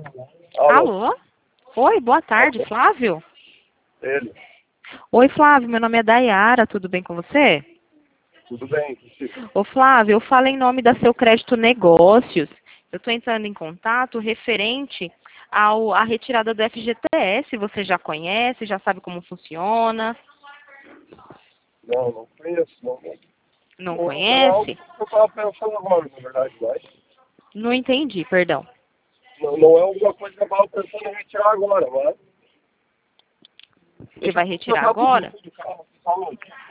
Alô? Oi, boa tarde, Flávio? Ele. Oi, Flávio, meu nome é Dayara, tudo bem com você? Tudo bem, consigo. Ô, Flávio, eu falo em nome da Seu Crédito Negócios. Eu estou entrando em contato referente à retirada do FGTS. Você já conhece, já sabe como funciona? Não conheço, não. Não Não é algo conhece? que eu estava pensando agora, na verdade, mas Não entendi, perdão. não é alguma coisa que eu estava pensando em retirar agora, mas... Você Deixa eu vai retirar trocar tudo agora? do carro, falou.